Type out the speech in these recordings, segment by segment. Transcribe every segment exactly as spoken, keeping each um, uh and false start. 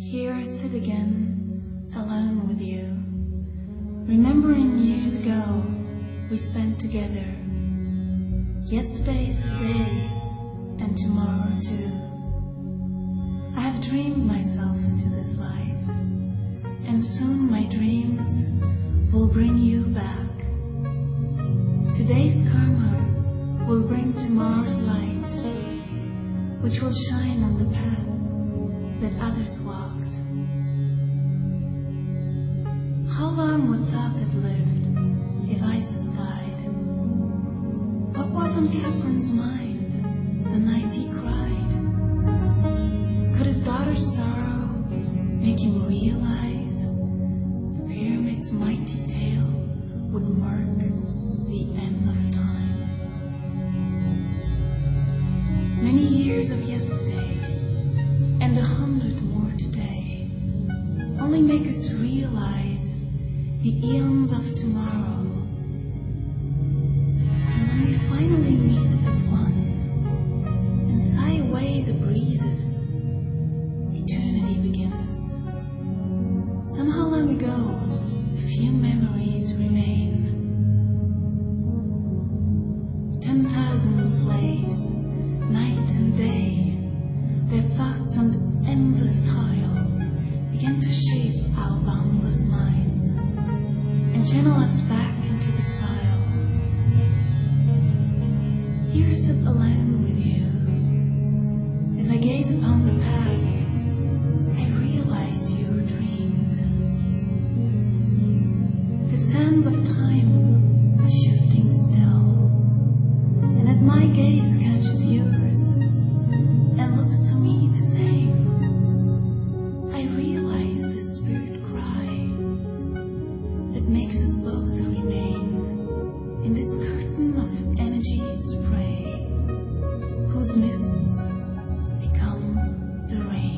Here I sit again, alone with you, remembering years ago we spent together. Yesterday's today, and tomorrow too. I have dreamed myself into this life, and soon my dreams will bring you back. Today's karma will bring tomorrow's light, which will shine on the path that others walked. How long would thought have lived if Isis died? What was on Capron's mind the night he cried? Could his daughter's sorrow make him realize the pyramid's mighty tail would mark the end of time? Many years of yesterday and a hundred more today only make us realize the eons of tomorrow. And when we finally meet as one and sigh away the breezes, eternity begins. Somehow long ago, a few memories remain. Ten thousand slaves, night and day, their thoughts on the endless toil begin to shape our boundless minds and channel us back into the soil. Here sit alone with you. As I gaze upon the past, I realize you dreamed. The sands of time are shifting still, and as my gaze catches yours and looks to me the same, I realize the spirit cry that makes us both remain in this curtain of energy spray, whose mists become the rain.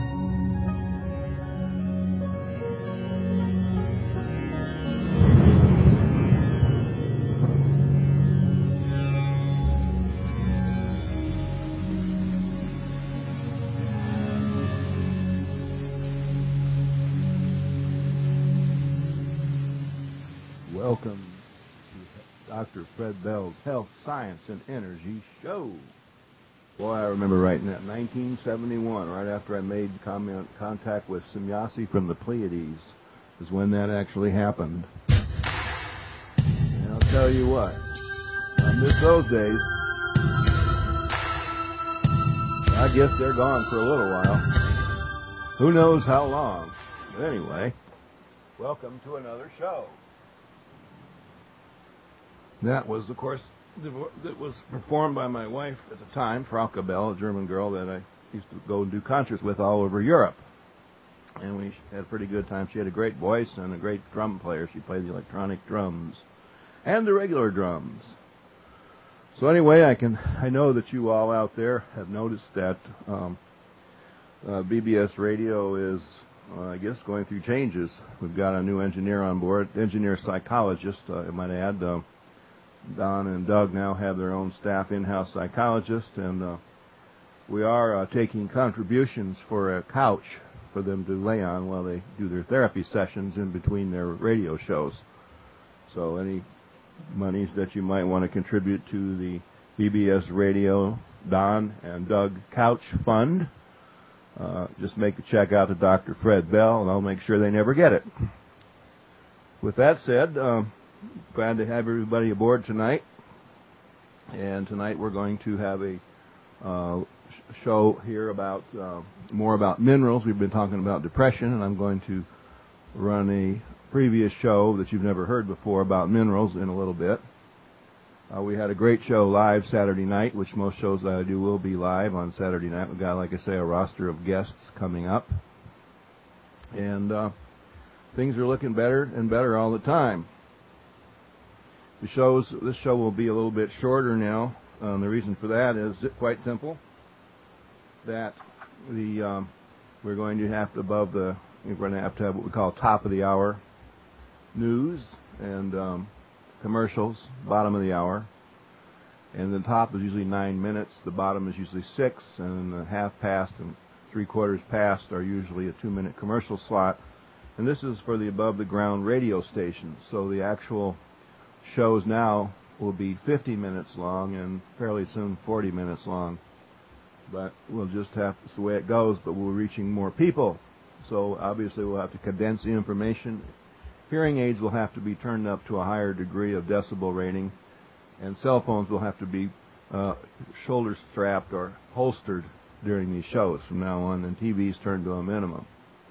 Welcome to Doctor Fred Bell's Health, Science, and Energy Show. Boy, I remember writing that in nineteen seventy-one, right after I made comment, contact with Semyasi from the Pleiades, is when that actually happened. And I'll tell you what, I miss those days. I guess they're gone for a little while. Who knows how long? But anyway, welcome to another show. That was, of course, that was performed by my wife at the time, Frauke Bell, a German girl that I used to go and do concerts with all over Europe. And we had a pretty good time. She had a great voice and a great drum player. She played the electronic drums and the regular drums. So anyway, I can I know that you all out there have noticed that um, uh, B B S Radio is, uh, I guess, going through changes. We've got a new engineer on board, engineer psychologist, uh, I might add. Uh, Don and Doug now have their own staff in-house psychologist, and uh, we are uh, taking contributions for a couch for them to lay on while they do their therapy sessions in between their radio shows. So any monies that you might want to contribute to the B B S Radio Don and Doug Couch Fund, uh, just make a check out to Doctor Fred Bell, and I'll make sure they never get it. With that said, um, glad to have everybody aboard tonight. And tonight we're going to have a uh, sh- show here about uh, more about minerals. We've been talking about depression, and I'm going to run a previous show that you've never heard before about minerals in a little bit. Uh, we had a great show live Saturday night, which most shows that I do will be live on Saturday night. We've got, like I say, a roster of guests coming up. And uh, things are looking better and better all the time. The shows, this show will be a little bit shorter now. Um, the reason for that is quite simple. That the um, we're going to have to above the we're going to have to have what we call top of the hour news and um, commercials, bottom of the hour, and the top is usually nine minutes. The bottom is usually six, and the half past and three quarters past are usually a two-minute commercial slot. And this is for the above-the-ground radio stations. So the actual shows now will be fifty minutes long and fairly soon forty minutes long. But we'll just have, it's the way it goes, but we're reaching more people. So obviously we'll have to condense the information. Hearing aids will have to be turned up to a higher degree of decibel rating, and cell phones will have to be uh, shoulder strapped or holstered during these shows from now on, and T Vs turned to a minimum.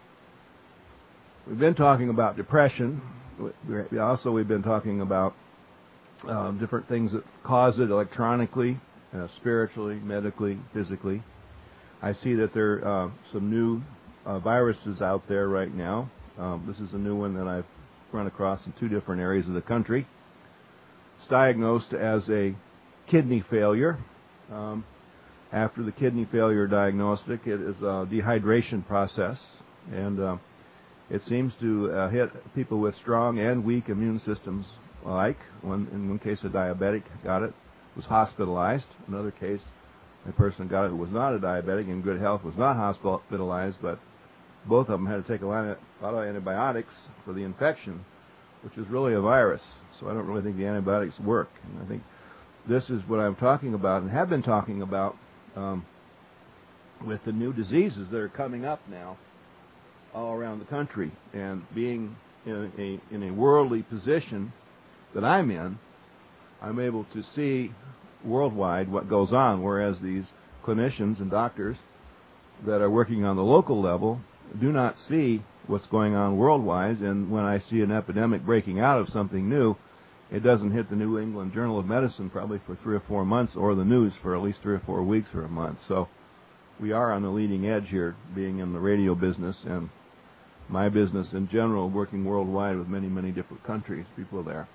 We've been talking about depression. We also, we've been talking about uh, different things that cause it electronically, uh, spiritually, medically, physically. I see that there are uh, some new uh, viruses out there right now. Um, this is a new one that I've run across in two different areas of the country. It's diagnosed as a kidney failure. Um, after the kidney failure diagnostic, it is a dehydration process, and uh, it seems to uh, hit people with strong and weak immune systems alike. One, in one case, a diabetic got it, was hospitalized. Another case, a person got it who was not a diabetic, in good health, was not hospitalized, but both of them had to take a lot of antibiotics for the infection, which is really a virus. So I don't really think the antibiotics work. And I think this is what I'm talking about and have been talking about um, with the new diseases that are coming up now all around the country. And being in a, in a worldly position that I'm in, I'm able to see worldwide what goes on, whereas these clinicians and doctors that are working on the local level do not see what's going on worldwide. And when I see an epidemic breaking out of something new, it doesn't hit the New England Journal of Medicine probably for three or four months, or the news for at least three or four weeks or a month. So we are on the leading edge here, being in the radio business and my business in general, working worldwide with many, many different countries, people there.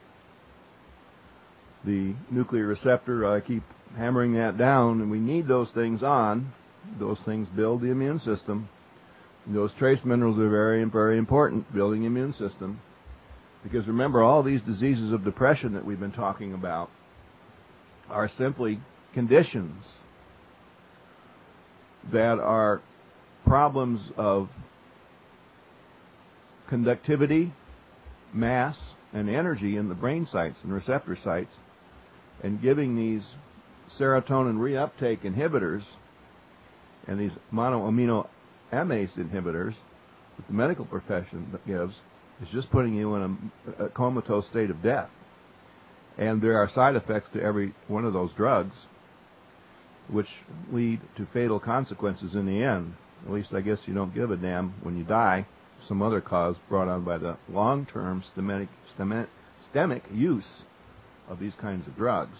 The nuclear receptor, I keep hammering that down, and we need those things on. Those things build the immune system. Those trace minerals are very, very important, building the immune system. Because remember, all these diseases of depression that we've been talking about are simply conditions that are problems of conductivity, mass, and energy in the brain sites and receptor sites, and giving these serotonin reuptake inhibitors and these monoamino amase inhibitors that the medical profession gives is just putting you in a, a comatose state of death. And there are side effects to every one of those drugs, which lead to fatal consequences in the end. At least I guess you don't give a damn when you die, some other cause brought on by the long-term systemic, systemic use of these kinds of drugs.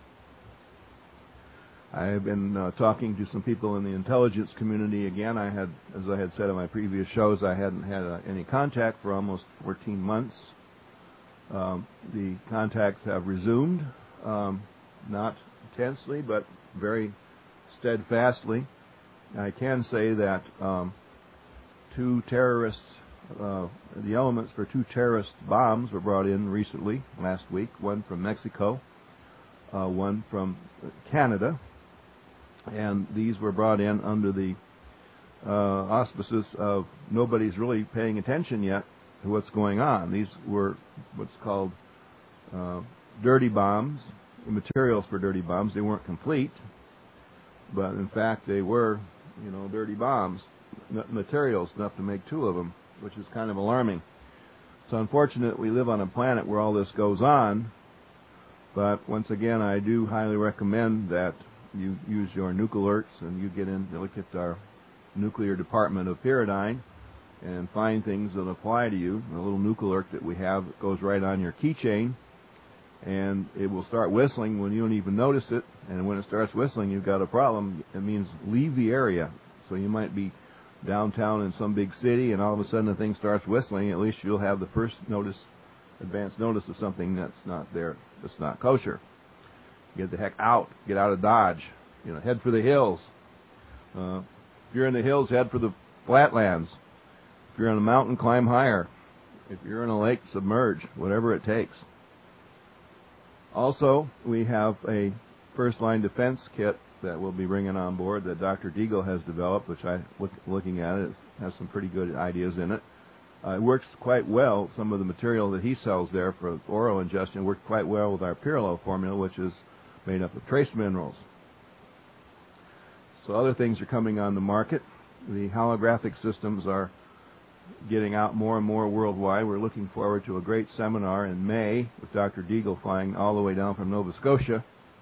I've been uh, talking to some people in the intelligence community. Again, I had, as I had said in my previous shows, I hadn't had uh, any contact for almost fourteen months. Um, the contacts have resumed, um, not intensely, but very steadfastly. I can say that um, two terrorists, uh, the elements for two terrorist bombs were brought in recently, last week, one from Mexico, uh, one from Canada. And these were brought in under the uh, auspices of nobody's really paying attention yet to what's going on. These were what's called uh, dirty bombs, materials for dirty bombs. They weren't complete, but in fact they were, you know, dirty bombs, materials enough to make two of them, which is kind of alarming. It's unfortunate we live on a planet where all this goes on, but once again, I do highly recommend that you use your nuke-alerts and you get in to look at our nuclear department of Pyridine and find things that apply to you. A little nuke alert that we have that goes right on your keychain, and it will start whistling when you don't even notice it. And when it starts whistling, you've got a problem. It means leave the area. So you might be downtown in some big city, and all of a sudden the thing starts whistling. At least you'll have the first notice, advance notice of something that's not there, that's not kosher. Get the heck out. Get out of Dodge. You know, head for the hills. Uh, if you're in the hills, head for the flatlands. If you're on a mountain, climb higher. If you're in a lake, submerge. Whatever it takes. Also, we have a first-line defense kit that we'll be bringing on board that Doctor Deagle has developed, which I look looking at it, it has some pretty good ideas in it. Uh, it works quite well. Some of the material that he sells there for oral ingestion worked quite well with our Pirlo formula, which is made up of trace minerals. So other things are coming on the market. The holographic systems are getting out more and more worldwide. We're looking forward to a great seminar in May with Doctor Deagle flying all the way down from Nova Scotia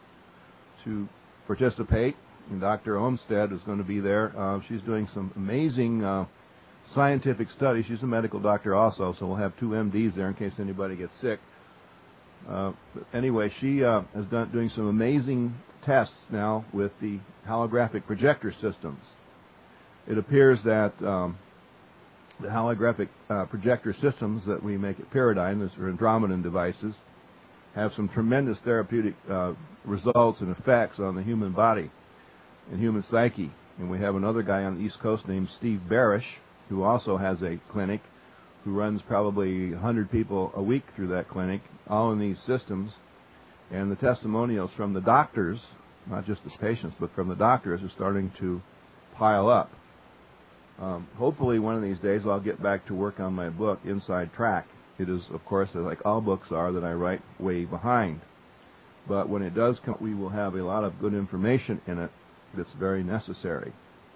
to participate. And Doctor Olmsted is going to be there. Uh, she's doing some amazing uh, scientific studies. She's a medical doctor also, so we'll have two M Ds there in case anybody gets sick. Uh, but anyway, she uh, is done, doing some amazing tests now with the holographic projector systems. It appears that um, the holographic uh, projector systems that we make at Paradigm, those are Andromedan devices, have some tremendous therapeutic uh, results and effects on the human body and human psyche. And we have another guy on the East Coast named Steve Barish, who also has a clinic, who runs probably one hundred people a week through that clinic, all in these systems. And the testimonials from the doctors, not just the patients, but from the doctors, are starting to pile up. Um, hopefully one of these days I'll get back to work on my book, Inside Track. It is, of course, like all books are, that I write way behind. But when it does come, we will have a lot of good information in it that's very necessary.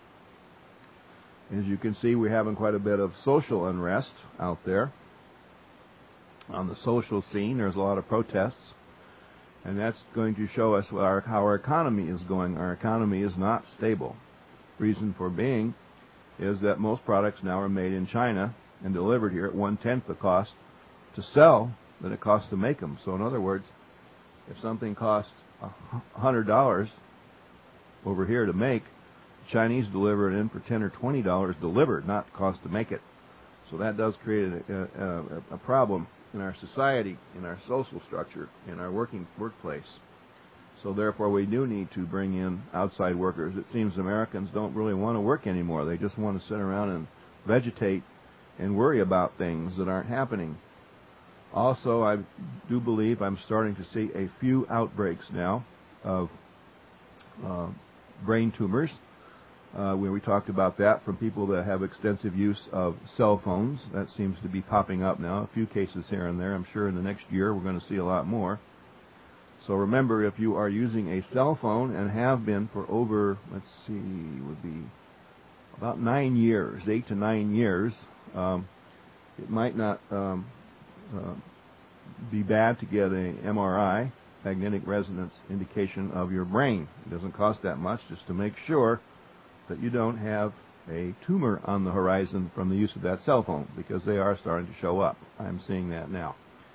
As you can see, we're having quite a bit of social unrest out there. On the social scene, there's a lot of protests. And that's going to show us what our, how our economy is going. Our economy is not stable. Reason for being is that most products now are made in China and delivered here at one-tenth the cost to sell than it costs to make them. So in other words, if something costs one hundred dollars over here to make, the Chinese deliver it in for ten or twenty dollars delivered, not cost to make it. So that does create a, a, a problem in our society, in our social structure, in our working workplace. So therefore, we do need to bring in outside workers. It seems Americans don't really want to work anymore. They just want to sit around and vegetate and worry about things that aren't happening. Also, I do believe I'm starting to see a few outbreaks now of uh, brain tumors, uh, where we talked about that from people that have extensive use of cell phones. That seems to be popping up now, a few cases here and there. I'm sure in the next year we're going to see a lot more. So remember, if you are using a cell phone and have been for over, let's see, would be about nine years, eight to nine years, um, it might not um, uh, be bad to get a M R I, magnetic resonance indication of your brain. It doesn't cost that much, just to make sure that you don't have a tumor on the horizon from the use of that cell phone, because they are starting to show up. I'm seeing that now.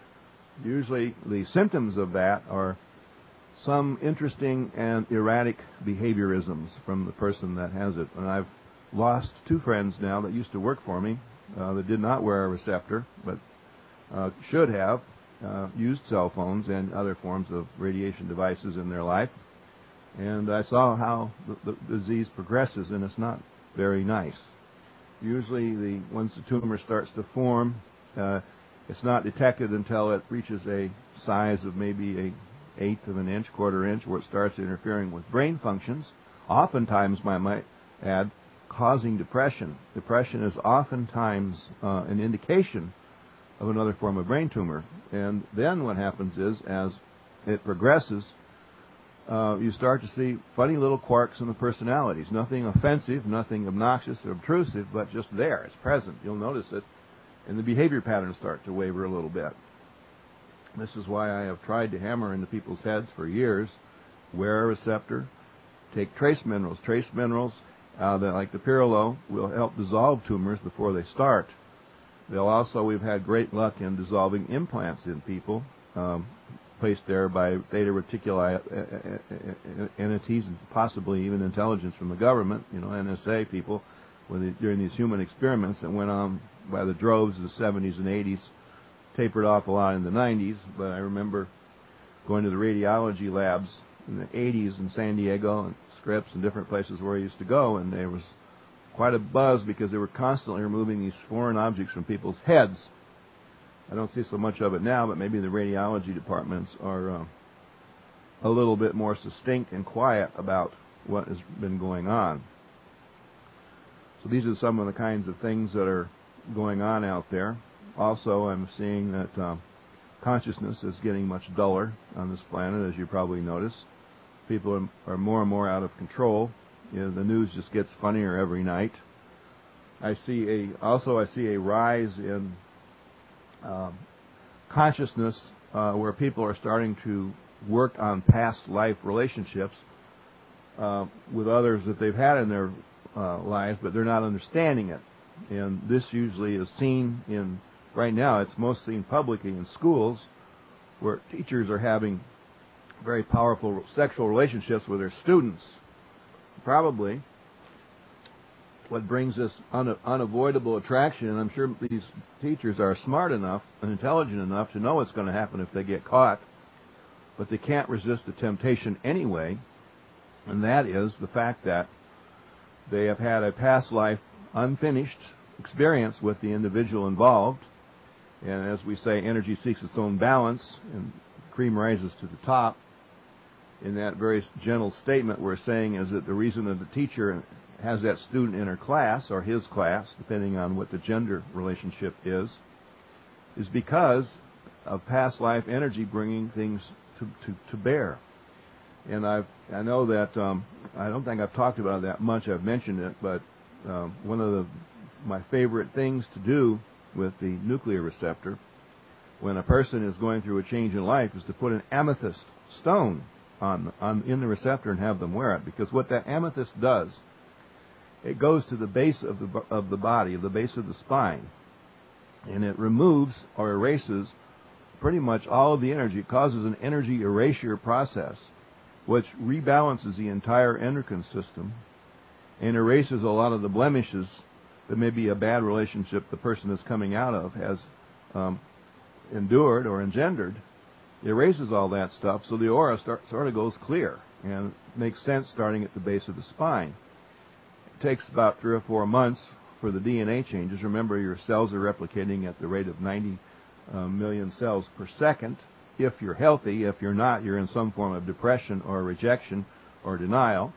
Usually the symptoms of that are some interesting and erratic behaviorisms from the person that has it. And I've lost two friends now that used to work for me uh, that did not wear a receptor, but uh, should have uh, used cell phones and other forms of radiation devices in their life. And I saw how the, the disease progresses, and it's not very nice. Usually, the once the tumor starts to form, uh, it's not detected until it reaches a size of maybe an eighth of an inch, quarter inch, where it starts interfering with brain functions. Oftentimes, I might add, causing depression. Depression is oftentimes uh, an indication of another form of brain tumor. And then what happens is, as it progresses, uh, you start to see funny little quirks in the personalities. Nothing offensive, nothing obnoxious or obtrusive, but just there. It's present. You'll notice it. And the behavior patterns start to waver a little bit. This is why I have tried to hammer into people's heads for years: wear a receptor, take trace minerals. Trace minerals, uh, that, like the Pirlo, will help dissolve tumors before they start. They'll also, we've had great luck in dissolving implants in people, um, placed there by theta reticuli entities and possibly even intelligence from the government, you know, N S A people, when they, during these human experiments that went on by the droves in the seventies and eighties, tapered off a lot in the nineties. But I remember going to the radiology labs in the eighties in San Diego and Scripps and different places where I used to go, and there was quite a buzz because they were constantly removing these foreign objects from people's heads. I don't see so much of it now, but maybe the radiology departments are uh, a little bit more succinct and quiet about what has been going on. So these are some of the kinds of things that are going on out there. Also, I'm seeing that um, consciousness is getting much duller on this planet, as you probably notice. People are, are more and more out of control. You know, the news just gets funnier every night. I see a also I see a rise in um, consciousness uh, where people are starting to work on past life relationships uh, with others that they've had in their uh, lives, but they're not understanding it. And this usually is seen in, right now, it's most seen publicly in schools where teachers are having very powerful sexual relationships with their students. Probably what brings this un- unavoidable attraction, and I'm sure these teachers are smart enough and intelligent enough to know what's going to happen if they get caught, but they can't resist the temptation anyway, and that is the fact that they have had a past life unfinished experience with the individual involved, and as we say, energy seeks its own balance, and cream rises to the top. In that very gentle statement we're saying is that the reason that the teacher has that student in her class, or his class, depending on what the gender relationship is, is because of past life energy bringing things to, to, to bear. And I've, I know that, um, I don't think I've talked about it that much, I've mentioned it, but um, one of the, my favorite things to do with the nuclear receptor when a person is going through a change in life is to put an amethyst stone on, on in the receptor and have them wear it, because what that amethyst does, it goes to the base of the of the body, the base of the spine, and it removes or erases pretty much all of the energy. It causes an energy erasure process, which rebalances the entire endocrine system and erases a lot of the blemishes that maybe a bad relationship the person is coming out of has um, endured or engendered. It erases all that stuff, so the aura start, sort of goes clear and makes sense starting at the base of the spine. It takes about three or four months for the D N A changes. Remember, your cells are replicating at the rate of ninety uh, million cells per second. If you're healthy, if you're not, you're in some form of depression or rejection or denial.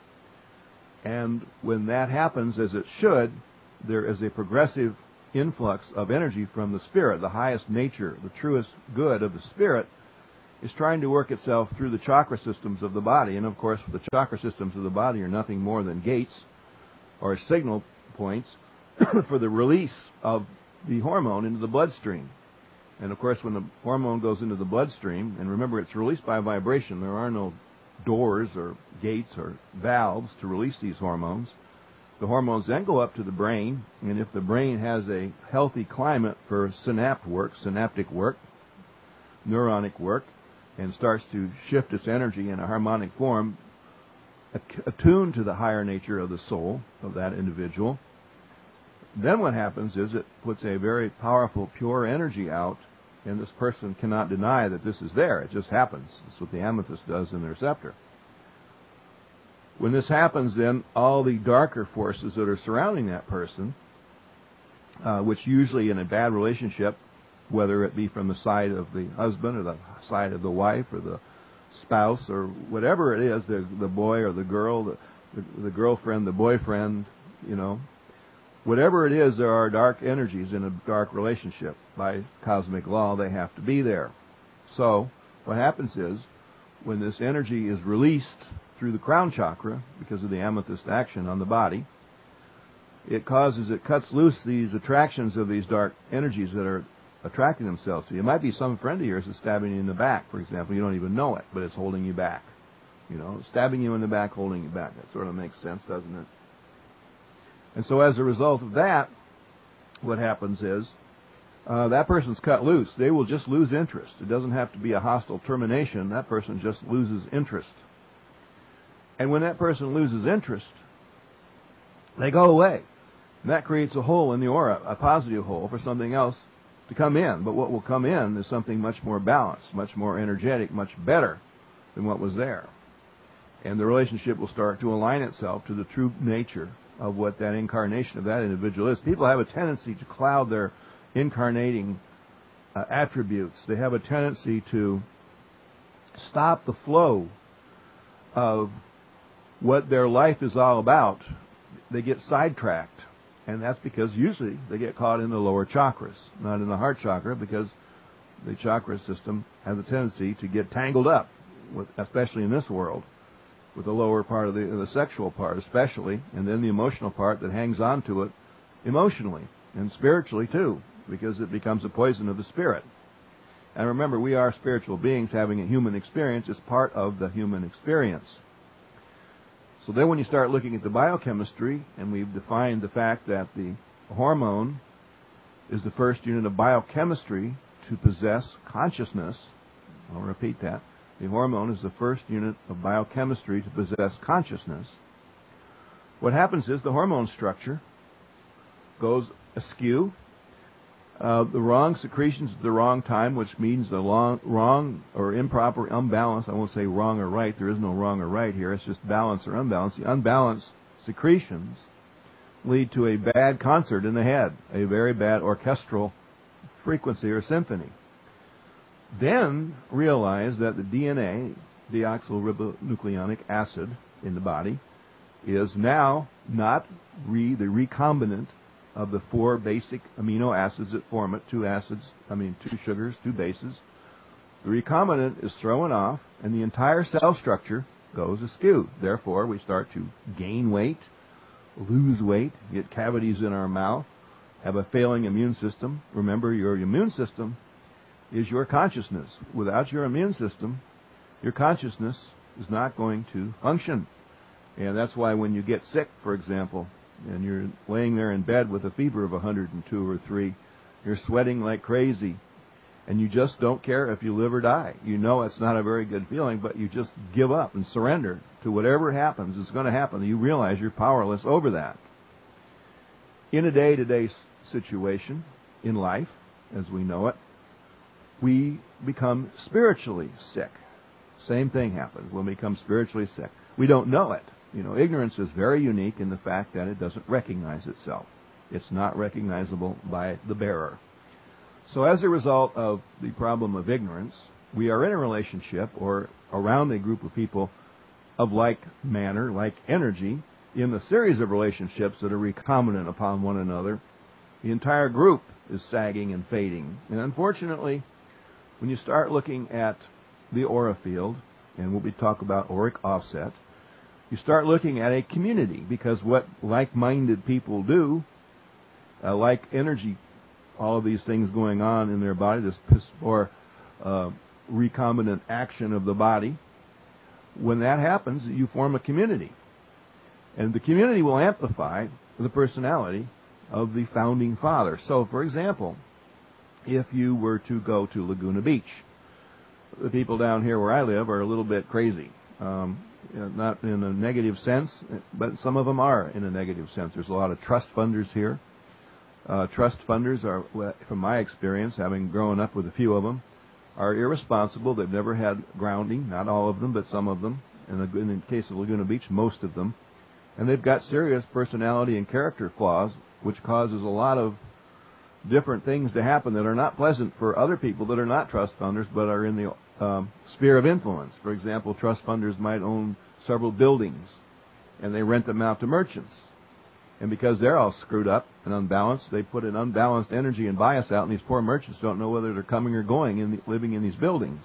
And when that happens, as it should, there is a progressive influx of energy from the spirit. The highest nature, the truest good of the spirit, is trying to work itself through the chakra systems of the body. And of course, the chakra systems of the body are nothing more than gates or signal points for the release of the hormone into the bloodstream. And of course, when the hormone goes into the bloodstream, and remember, it's released by vibration. There are no doors or gates or valves to release these hormones. The hormones then go up to the brain, and if the brain has a healthy climate for synaptic work, synaptic work, neuronic work, and starts to shift its energy in a harmonic form, attuned to the higher nature of the soul of that individual, then what happens is it puts a very powerful, pure energy out, and this person cannot deny that this is there. It just happens. That's what the amethyst does in the receptor. When this happens, then all the darker forces that are surrounding that person, uh, which usually in a bad relationship, whether it be from the side of the husband or the side of the wife or the spouse or whatever it is, the, the boy or the girl, the, the, the girlfriend, the boyfriend, you know, whatever it is, there are dark energies in a dark relationship. By cosmic law, they have to be there. So what happens is, when this energy is released through the crown chakra, because of the amethyst action on the body, it causes, it cuts loose these attractions of these dark energies that are attracting themselves to you. It might be some friend of yours that's stabbing you in the back, for example. You don't even know it, but it's holding you back. You know, stabbing you in the back, holding you back. That sort of makes sense, doesn't it? And so as a result of that, what happens is, uh, that person's cut loose. They will just lose interest. It doesn't have to be a hostile termination. That person just loses interest. And when that person loses interest, they go away. And that creates a hole in the aura, a positive hole for something else to come in. But what will come in is something much more balanced, much more energetic, much better than what was there. And the relationship will start to align itself to the true nature of what that incarnation of that individual is. People have a tendency to cloud their incarnating uh, attributes. They have a tendency to stop the flow of what their life is all about, they get sidetracked. And that's because usually they get caught in the lower chakras, not in the heart chakra, because the chakra system has a tendency to get tangled up, with, especially in this world, with the lower part of the, the sexual part especially, and then the emotional part that hangs on to it emotionally and spiritually too, because it becomes a poison of the spirit. And remember, we are spiritual beings having a human experience. It's part of the human experience. So then when you start looking at the biochemistry, and we've defined the fact that the hormone is the first unit of biochemistry to possess consciousness, I'll repeat that, the hormone is the first unit of biochemistry to possess consciousness. What happens is the hormone structure goes askew. Uh, the wrong secretions at the wrong time, which means the long, wrong or improper unbalance. I won't say wrong or right. There is no wrong or right here. It's just balance or unbalance. The unbalanced secretions lead to a bad concert in the head, a very bad orchestral frequency or symphony. Then realize that the D N A, deoxyribonucleic acid in the body, is now not re, the recombinant of the four basic amino acids that form it, two acids, I mean two sugars, two bases. The recombinant is thrown off, and the entire cell structure goes askew. Therefore, we start to gain weight, lose weight, get cavities in our mouth, have a failing immune system. Remember, your immune system is your consciousness. Without your immune system, your consciousness is not going to function. And that's why when you get sick, for example, and you're laying there in bed with a fever of one hundred two or three, you're sweating like crazy, and you just don't care if you live or die. You know it's not a very good feeling, but you just give up and surrender to whatever happens. It's going to happen. You realize you're powerless over that. In a day-to-day situation in life, as we know it, we become spiritually sick. Same thing happens when we become spiritually sick. We don't know it. You know, ignorance is very unique in the fact that it doesn't recognize itself. It's not recognizable by the bearer. So as a result of the problem of ignorance, we are in a relationship or around a group of people of like manner, like energy, in the series of relationships that are recombinant upon one another. The entire group is sagging and fading. And unfortunately, when you start looking at the aura field, and we'll be talking about auric offset, you start looking at a community, because what like-minded people do, uh, like energy, all of these things going on in their body, this or uh, recombinant action of the body, when that happens, you form a community. And the community will amplify the personality of the founding father. So, for example, if you were to go to Laguna Beach, the people down here where I live are a little bit crazy. Um, not in a negative sense, but some of them are in a negative sense. There's a lot of trust funders here. Uh, trust funders are, from my experience, having grown up with a few of them, are irresponsible. They've never had grounding, not all of them, but some of them. In the, in the case of Laguna Beach, most of them. And they've got serious personality and character flaws, which causes a lot of different things to happen that are not pleasant for other people that are not trust funders, but are in the um, sphere of influence. For example, trust funders might own several buildings, and they rent them out to merchants. And because they're all screwed up and unbalanced, they put an unbalanced energy and bias out, and these poor merchants don't know whether they're coming or going in the, living in these buildings.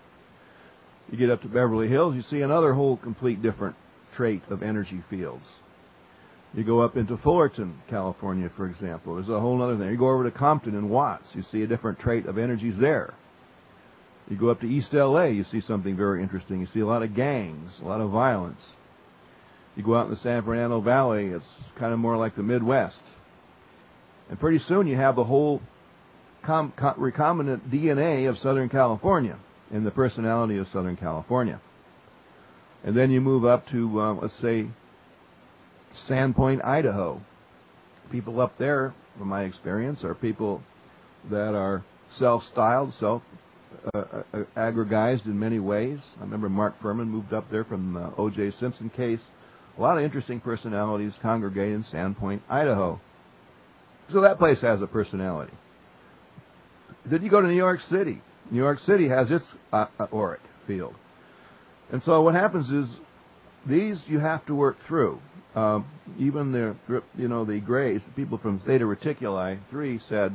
You get up to Beverly Hills, you see another whole complete different trait of energy fields. You go up into Fullerton, California, for example. There's a whole other thing. You go over to Compton and Watts. You see a different trait of energies there. You go up to East L A, you see something very interesting. You see a lot of gangs, a lot of violence. You go out in the San Fernando Valley, it's kind of more like the Midwest. And pretty soon you have the whole com- com- recombinant D N A of Southern California and the personality of Southern California. And then you move up to, uh, let's say, Sandpoint, Idaho. People up there, from my experience, are people that are self-styled, self-aggregized uh, in many ways. I remember Mark Furman moved up there from the O J Simpson case. A lot of interesting personalities congregate in Sandpoint, Idaho. So that place has a personality. Then you go to New York City. New York City has its uh, auric field. And so what happens is these you have to work through. Uh, even the, you know, the Greys, the people from Theta Reticuli three said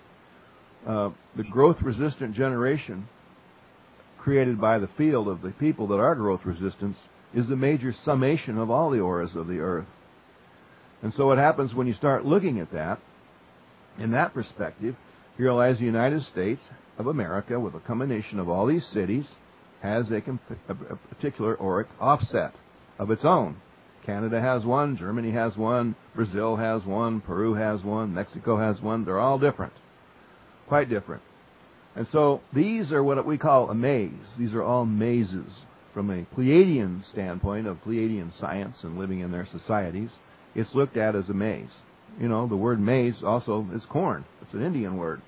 uh, the growth-resistant generation created by the field of the people that are growth-resistant is the major summation of all the auras of the Earth. And so what happens when you start looking at that, in that perspective, you realize the United States of America, with a combination of all these cities, has a, comp- a particular auric offset of its own. Canada has one, Germany has one, Brazil has one, Peru has one, Mexico has one. They're all different, quite different. And so these are what we call a maze. These are all mazes. From a Pleiadian standpoint of Pleiadian science and living in their societies, it's looked at as a maze. You know, the word maze also is corn. It's an Indian word.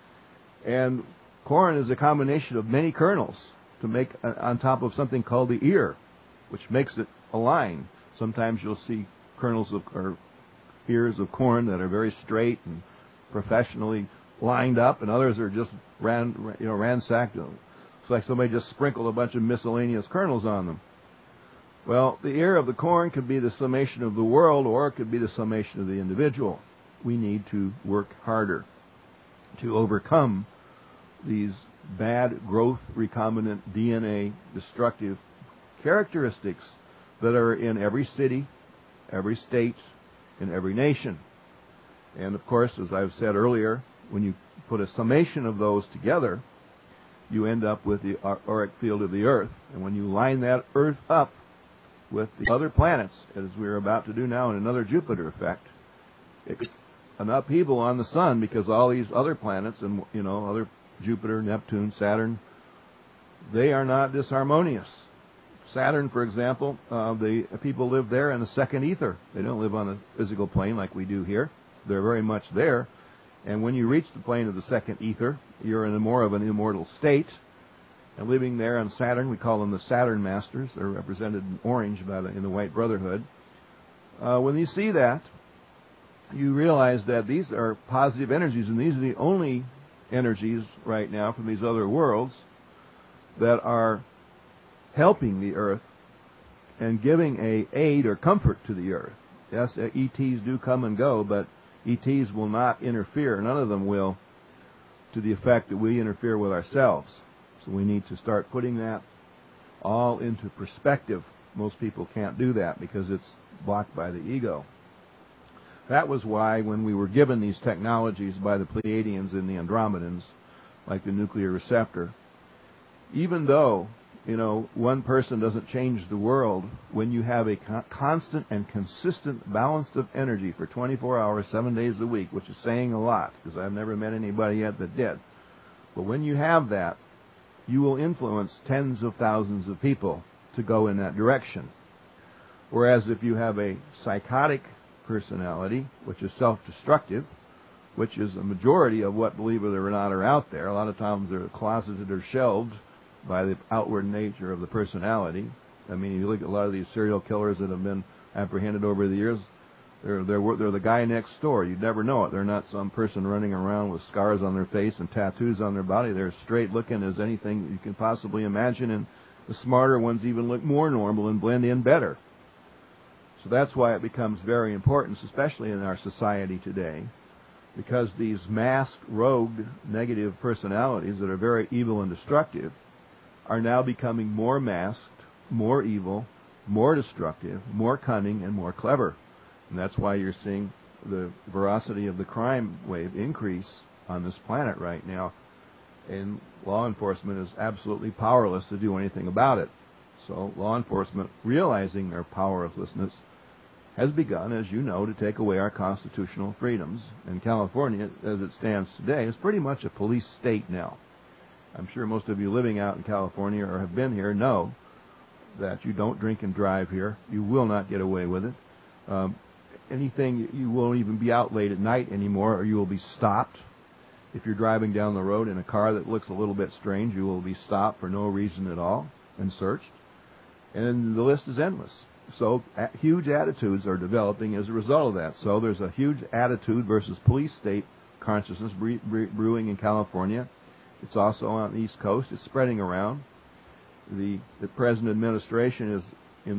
And corn is a combination of many kernels to make a, on top of something called the ear, which makes it a line. Sometimes you'll see kernels of or ears of corn that are very straight and professionally lined up, and others are just ran, you know, ransacked. It's like somebody just sprinkled a bunch of miscellaneous kernels on them. Well, the ear of the corn could be the summation of the world, or it could be the summation of the individual. We need to work harder to overcome these bad growth recombinant D N A destructive characteristics that are in every city, every state, and every nation. And of course, as I've said earlier, when you put a summation of those together, you end up with the auric field of the Earth. And when you line that Earth up with the other planets, as we're about to do now in another Jupiter effect, it's an upheaval on the Sun, because all these other planets and, you know, other Jupiter, Neptune, Saturn, they are not disharmonious. Saturn, for example, uh, the people live there in the second ether. They don't live on the physical plane like we do here. They're very much there. And when you reach the plane of the second ether, you're in a more of an immortal state. And living there on Saturn, we call them the Saturn Masters. They're represented in orange by the, in the White Brotherhood. Uh, when you see that, you realize that these are positive energies, and these are the only energies right now from these other worlds that are helping the Earth and giving a aid or comfort to the Earth. Yes, E Ts do come and go, but E Ts will not interfere. None of them will, to the effect that we interfere with ourselves. So we need to start putting that all into perspective. Most people can't do that because it's blocked by the ego. That was why when we were given these technologies by the Pleiadians and the Andromedans, like the nuclear receptor, even though, you know, one person doesn't change the world, when you have a con- constant and consistent balance of energy for twenty-four hours, seven days a week, which is saying a lot, because I've never met anybody yet that did. But when you have that, you will influence tens of thousands of people to go in that direction. Whereas if you have a psychotic personality, which is self-destructive, which is a majority of what, believe it or not, are out there. A lot of times they're closeted or shelved by the outward nature of the personality. I mean, if you look at a lot of these serial killers that have been apprehended over the years, they're, they're, they're the guy next door. You'd never know it. They're not some person running around with scars on their face and tattoos on their body. They're straight looking as anything you can possibly imagine, and the smarter ones even look more normal and blend in better. So that's why it becomes very important, especially in our society today, because these masked, rogue, negative personalities that are very evil and destructive are now becoming more masked, more evil, more destructive, more cunning, and more clever. And that's why you're seeing the veracity of the crime wave increase on this planet right now. And law enforcement is absolutely powerless to do anything about it. So law enforcement, realizing their powerlessness, has begun, as you know, to take away our constitutional freedoms. And California, as it stands today, is pretty much a police state now. I'm sure most of you living out in California or have been here know that you don't drink and drive here. You will not get away with it. Um, anything, you won't even be out late at night anymore, or you will be stopped. If you're driving down the road in a car that looks a little bit strange, you will be stopped for no reason at all and searched. And the list is endless. So a- huge attitudes are developing as a result of that. So there's a huge attitude versus police state consciousness bre- bre- brewing in California. It's also on the East Coast. It's spreading around. The, the present administration is in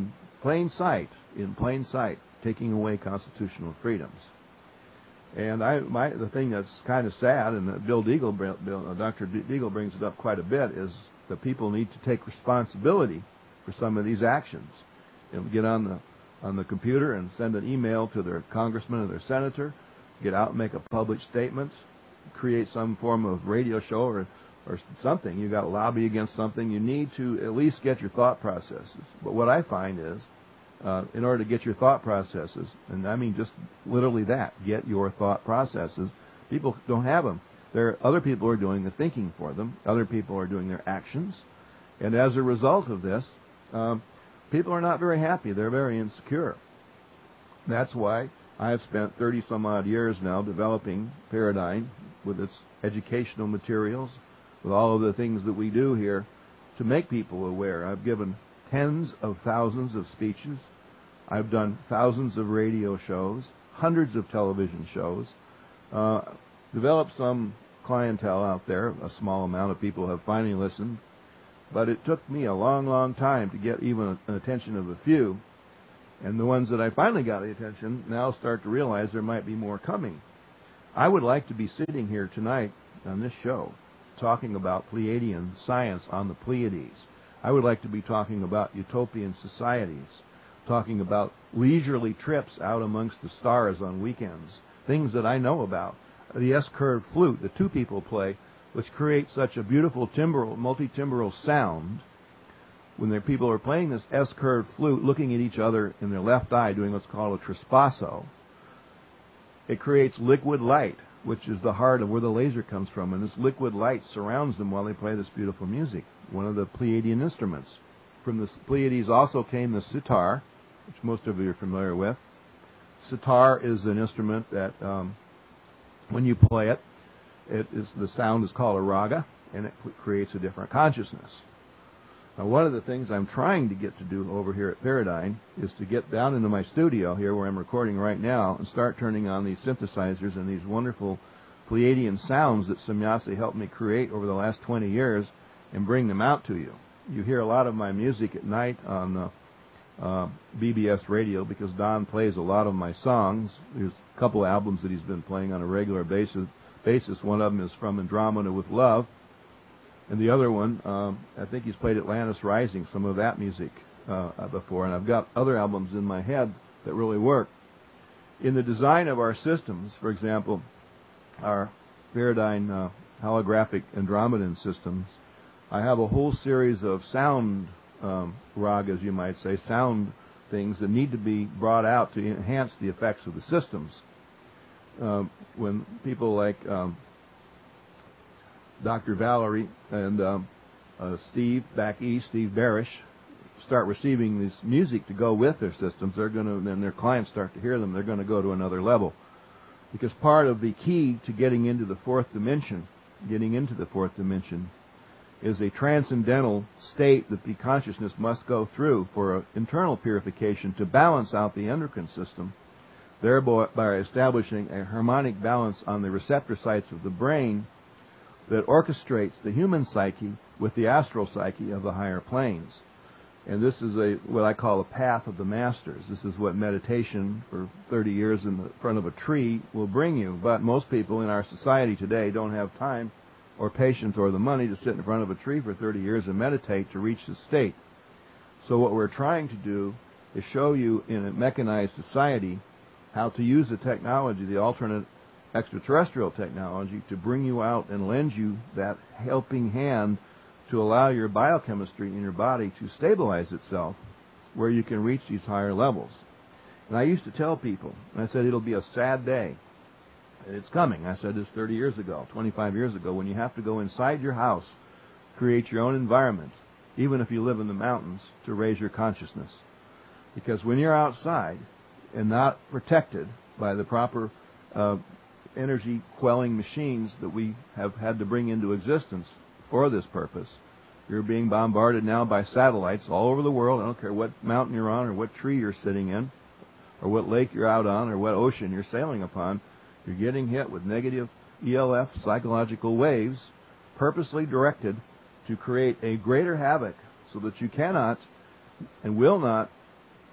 plain sight, in plain sight, taking away constitutional freedoms. And I, my, the thing that's kind of sad, and that Bill Deagle, Bill, uh, Doctor Deagle brings it up quite a bit, is that people need to take responsibility for some of these actions. You know, get on the on the computer and send an email to their congressman or their senator, get out and make a public statement, create some form of radio show or, or something. You've got to lobby against something. You need to at least get your thought processes. But what I find is, uh, in order to get your thought processes, and I mean just literally that, get your thought processes, people don't have them. There are other people are doing the thinking for them. Other people are doing their actions. And as a result of this, um, people are not very happy. They're very insecure. That's why I have spent thirty some odd years now developing Paradigm with its educational materials, with all of the things that we do here to make people aware. I've given tens of thousands of speeches. I've done thousands of radio shows, hundreds of television shows, uh, developed some clientele out there. A small amount of people have finally listened. But it took me a long, long time to get even an attention of a few. And the ones that I finally got the attention now start to realize there might be more coming. I would like to be sitting here tonight on this show talking about Pleiadian science on the Pleiades. I would like to be talking about utopian societies, talking about leisurely trips out amongst the stars on weekends, things that I know about. The S-curved flute that two people play, which creates such a beautiful timbral, multi-timbral sound. When their people are playing this S-curved flute, looking at each other in their left eye, doing what's called a trespasso, it creates liquid light, which is the heart of where the laser comes from. And this liquid light surrounds them while they play this beautiful music, one of the Pleiadian instruments. From the Pleiades also came the sitar, which most of you are familiar with. Sitar is an instrument that, um, when you play it, It is, the sound is called a raga, and it creates a different consciousness. Now, one of the things I'm trying to get to do over here at Paradigm is to get down into my studio here where I'm recording right now and start turning on these synthesizers and these wonderful Pleiadian sounds that Semjase helped me create over the last twenty years and bring them out to you. You hear a lot of my music at night on uh, uh, B B S radio because Don plays a lot of my songs. There's a couple albums that he's been playing on a regular basis. basis. One of them is From Andromeda with Love, and the other one, um, I think he's played Atlantis Rising, some of that music uh, before, and I've got other albums in my head that really work. In the design of our systems, for example, our Paradigm uh, holographic Andromedan systems, I have a whole series of sound um, ragas, you might say, sound things that need to be brought out to enhance the effects of the systems. Uh, when people like um, Doctor Valerie and um, uh, Steve back east, Steve Barish, start receiving this music to go with their systems, they're going to, then their clients start to hear them, they're going to go to another level. Because part of the key to getting into the fourth dimension, getting into the fourth dimension, is a transcendental state that the consciousness must go through for an internal purification to balance out the endocrine system, thereby establishing a harmonic balance on the receptor sites of the brain that orchestrates the human psyche with the astral psyche of the higher planes. And this is a what I call a path of the masters. This is what meditation for thirty years in the front of a tree will bring you. But most people in our society today don't have time or patience or the money to sit in front of a tree for thirty years and meditate to reach the state. So what we're trying to do is show you in a mechanized society how to use the technology, the alternate extraterrestrial technology, to bring you out and lend you that helping hand to allow your biochemistry in your body to stabilize itself where you can reach these higher levels. And I used to tell people, and I said it'll be a sad day, and it's coming. I said this thirty years ago, twenty-five years ago, when you have to go inside your house, create your own environment, even if you live in the mountains, to raise your consciousness. Because when you're outside and not protected by the proper uh, energy quelling machines that we have had to bring into existence for this purpose, you're being bombarded now by satellites all over the world. I don't care what mountain you're on or what tree you're sitting in or what lake you're out on or what ocean you're sailing upon. You're getting hit with negative E L F psychological waves purposely directed to create a greater havoc so that you cannot and will not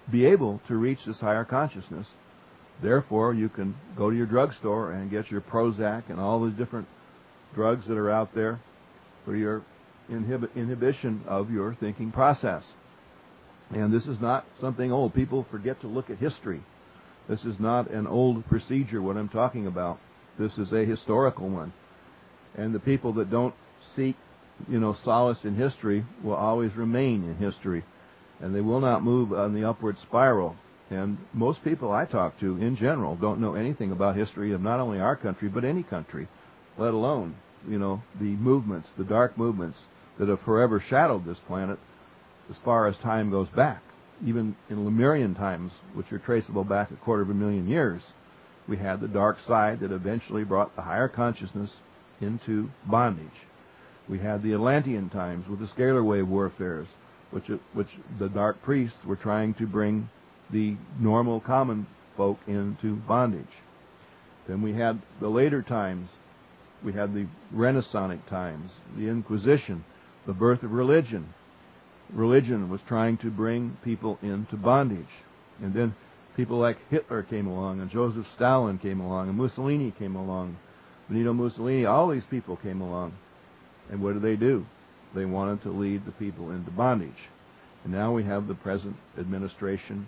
be able to reach this higher consciousness. Therefore, you can go to your drugstore and get your Prozac and all the different drugs that are out there for your inhib- inhibition of your thinking process. And this is not something old. People forget to look at history. This is not an old procedure, what I'm talking about. This is a historical one. And the people that don't seek, you know, solace in history will always remain in history. And they will not move on the upward spiral. And most people I talk to, in general, don't know anything about history of not only our country, but any country, let alone, you know, the movements, the dark movements that have forever shadowed this planet as far as time goes back. Even in Lemurian times, which are traceable back a quarter of a million years, we had the dark side that eventually brought the higher consciousness into bondage. We had the Atlantean times with the scalar wave warfares, which, which the dark priests were trying to bring the normal common folk into bondage. Then we had the later times. We had the Renaissance times, the Inquisition, the birth of religion. Religion was trying to bring people into bondage. And then people like Hitler came along, and Joseph Stalin came along, and Mussolini came along, Benito Mussolini, all these people came along. And what did they do? They wanted to lead the people into bondage. And now we have the present administration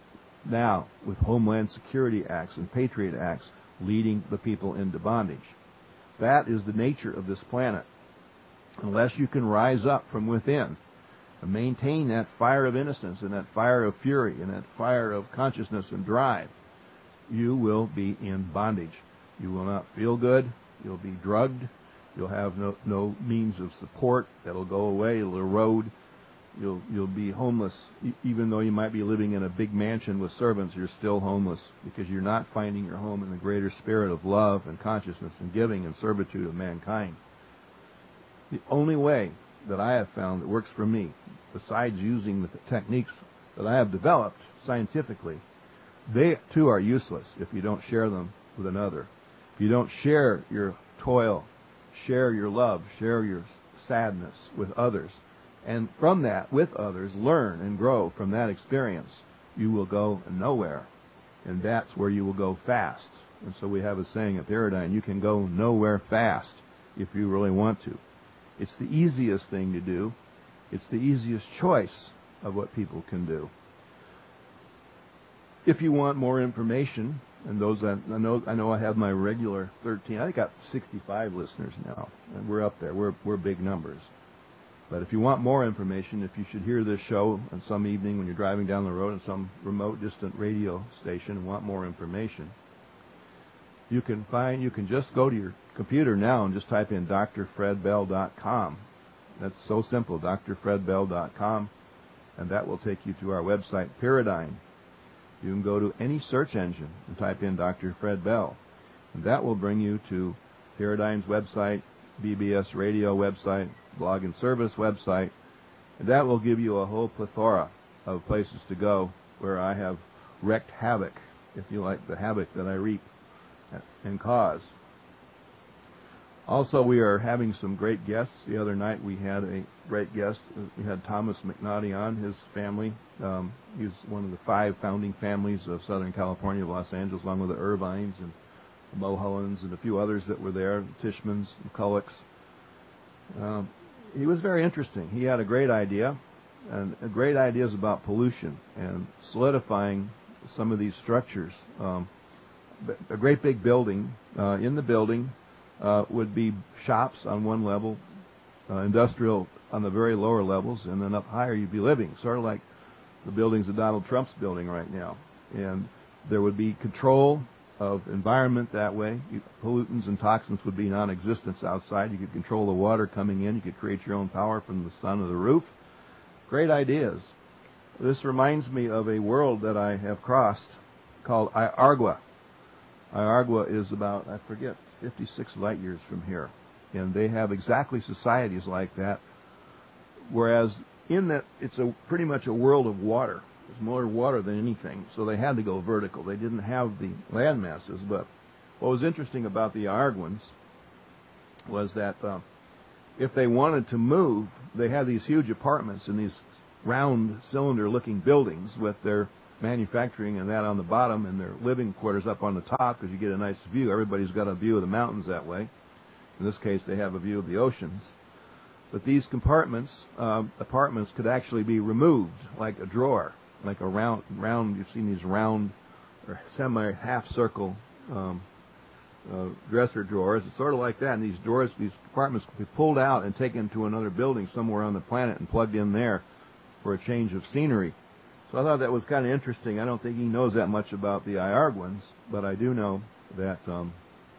now with Homeland Security Acts and Patriot Acts leading the people into bondage. That is the nature of this planet. Unless you can rise up from within and maintain that fire of innocence and that fire of fury and that fire of consciousness and drive, you will be in bondage. You will not feel good. You'll be drugged. You'll have no, no means of support. That'll go away. It'll erode. You'll, you'll be homeless. E- even though you might be living in a big mansion with servants, you're still homeless because you're not finding your home in the greater spirit of love and consciousness and giving and servitude of mankind. The only way that I have found that works for me, besides using the techniques that I have developed scientifically, they too are useless if you don't share them with another. If you don't share your toil, share your love, share your sadness with others, and from that, with others, learn and grow from that experience, you will go nowhere. And that's where you will go fast. And so we have a saying at Paradigm, you can go nowhere fast if you really want to. It's the easiest thing to do. It's the easiest choice of what people can do. If you want more information, and those that I know, I know I have my regular thirteen. I got sixty-five listeners now, and we're up there. We're we're big numbers. But if you want more information, if you should hear this show on some evening when you're driving down the road on some remote, distant radio station and want more information, you can find, you can just go to your computer now and just type in D R Fred Bell dot com. That's so simple, D R Fred Bell dot com, and that will take you to our website, Paradigm. You can go to any search engine and type in Doctor Fred Bell, and that will bring you to Paradigm's website, B B S Radio website, Blog and Service website, and that will give you a whole plethora of places to go where I have wreaked havoc, if you like, the havoc that I reap and cause. Also, we are having some great guests. The other night we had a great guest. We had Thomas McNaughty on, his family. Um, he's one of the five founding families of Southern California, of Los Angeles, along with the Irvines and the Mulhollans and a few others that were there, Tishmans, McCullochs. Um, he was very interesting. He had a great idea, and a great ideas about pollution and solidifying some of these structures. Um, a great big building. Uh, in the building uh, would be shops on one level, uh, industrial on the very lower levels, and then up higher you'd be living, sort of like the buildings that Donald Trump's building right now. And there would be control of environment that way. You, pollutants and toxins would be non-existent outside. You could control the water coming in. You could create your own power from the sun or the roof. Great ideas. This reminds me of a world that I have crossed called Iargua. Iargua is about, I forget, fifty-six light years from here. And they have exactly societies like that, whereas in that it's a pretty much a world of water. There's more water than anything, so they had to go vertical. They didn't have the land masses, but what was interesting about the Iarguans was that uh, if they wanted to move, they had these huge apartments in these round cylinder-looking buildings with their manufacturing and that on the bottom, and their living quarters up on the top, because you get a nice view. Everybody's got a view of the mountains that way. In this case, they have a view of the oceans. But these compartments, uh, apartments, could actually be removed, like a drawer, like a round, round. You've seen these round or semi-half circle um, uh, dresser drawers. It's sort of like that. And these drawers, these compartments, could be pulled out and taken to another building somewhere on the planet and plugged in there for a change of scenery. So I thought that was kind of interesting. I don't think he knows that much about the Iarguens, but I do know that um,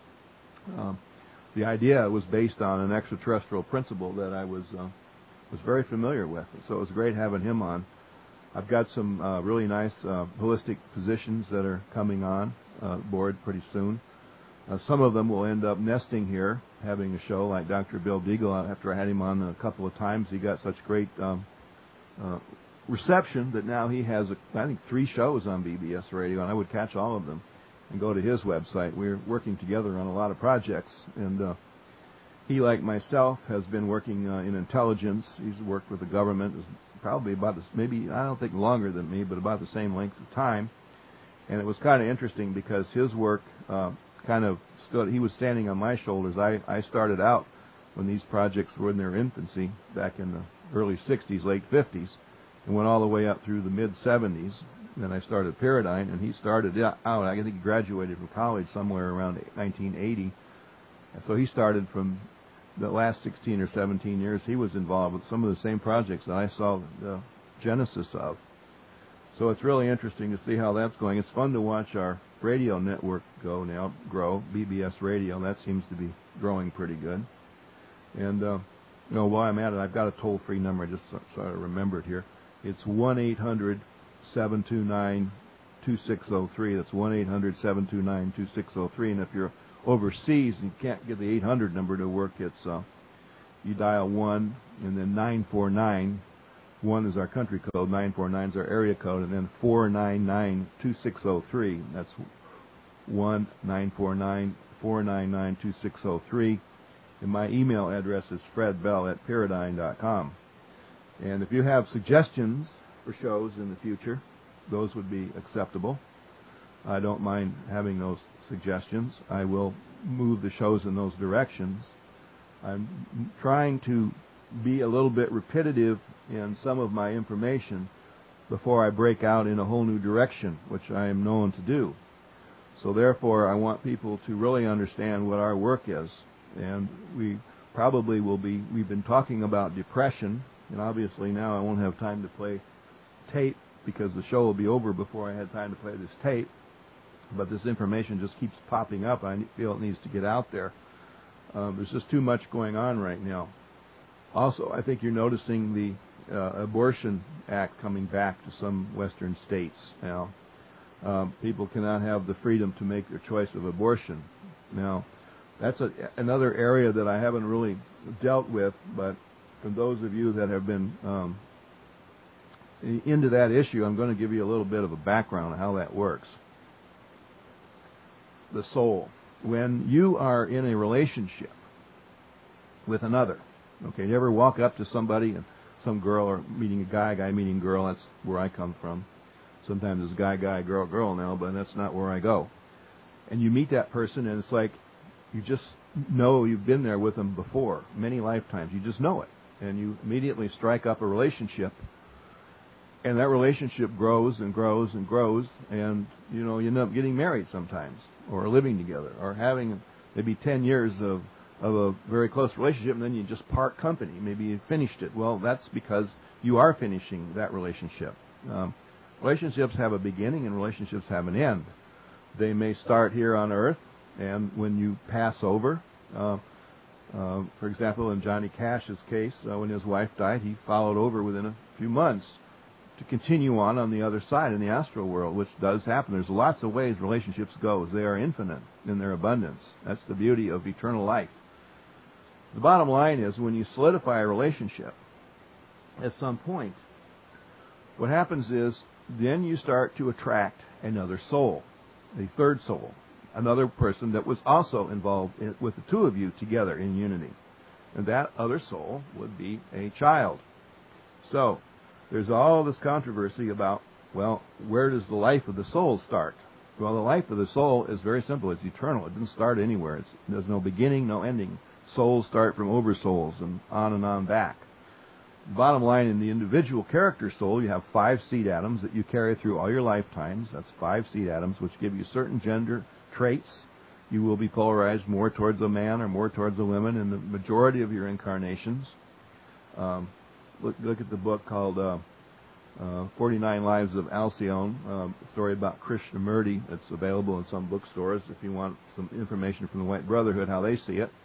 um, the idea was based on an extraterrestrial principle that I was uh, was very familiar with. So it was great having him on. I've got some uh, really nice uh, holistic physicians that are coming on uh, board pretty soon. Uh, some of them will end up nesting here, having a show like Doctor Bill Deagle. After I had him on a couple of times, he got such great um, uh, reception that now he has, a, I think, three shows on B B S Radio, and I would catch all of them and go to his website. We're working together on a lot of projects, and uh, he, like myself, has been working uh, in intelligence. He's worked with the government, probably about this, maybe, I don't think longer than me, but about the same length of time. And it was kind of interesting because his work uh, kind of stood, he was standing on my shoulders. I, I started out when these projects were in their infancy back in the early sixties, late fifties, and went all the way up through the mid-seventies. Then I started Paradigm, and he started out, I think he graduated from college somewhere around nineteen eighty. And so he started from the last sixteen or seventeen years. He was involved with some of the same projects that I saw the genesis of. So it's really interesting to see how that's going. It's fun to watch our radio network go now, grow, B B S Radio. That seems to be growing pretty good. And, uh, you know, while I'm at it, I've got a toll-free number. I just sort of remembered here. It's one eight hundred seven two nine two six zero three. That's one eight hundred seven two nine two six zero three. And if you're overseas and you can't get the eight hundred number to work, it's uh, you dial one and then nine four nine. one is our country code, nine four nine is our area code, and then four nine nine two six zero three. That's one nine four nine four nine nine two six zero three. And my email address is fred bell at paradigm dot com. And if you have suggestions for shows in the future, those would be acceptable. I don't mind having those suggestions. I will move the shows in those directions. I'm trying to be a little bit repetitive in some of my information before I break out in a whole new direction, which I am known to do. So therefore, I want people to really understand what our work is. And we probably will be, we've been talking about depression, and obviously now I won't have time to play tape because the show will be over before I had time to play this tape. But this information just keeps popping up. I feel it needs to get out there. Um, there's just too much going on right now. Also, I think you're noticing the uh, Abortion Act coming back to some Western states now. Um, people cannot have the freedom to make their choice of abortion. Now, that's a, another area that I haven't really dealt with, but for those of you that have been um, into that issue, I'm going to give you a little bit of a background on how that works. The soul. When you are in a relationship with another, okay, you ever walk up to somebody, and some girl, or meeting a guy, guy meeting girl, that's where I come from. Sometimes it's guy, guy, girl, girl now, but that's not where I go. And you meet that person, and it's like you just know you've been there with them before, many lifetimes. You just know it. And you immediately strike up a relationship, and that relationship grows and grows and grows, and, you know, you end up getting married sometimes, or living together, or having maybe ten years of of a very close relationship, and then you just part company. Maybe you finished it. Well, that's because you are finishing that relationship. Um, relationships have a beginning, and relationships have an end. They may start here on Earth, and when you pass over, uh, uh, for example, in Johnny Cash's case, uh, when his wife died, he followed over within a few months to continue on on the other side in the astral world, which does happen. There's lots of ways relationships go. They are infinite in their abundance. That's the beauty of eternal life. The bottom line is, when you solidify a relationship, at some point, what happens is, then you start to attract another soul, a third soul, another person that was also involved in, with the two of you together in unity. And that other soul would be a child. So, there's all this controversy about Well, where does the life of the soul start? Well, the life of the soul is very simple. It's eternal. It doesn't start anywhere. It's, there's no beginning, no ending. Souls start from oversouls and on and on back. Bottom line, in the individual character soul, you have five seed atoms that you carry through all your lifetimes. That's five seed atoms, which give you certain gender traits. You will be polarized more towards a man or more towards a woman in the majority of your incarnations. Um, look, look at the book called uh, uh, forty-nine Lives of Alcyone, um, a story about Krishnamurti. It's available in some bookstores if you want some information from the White Brotherhood, how they see it.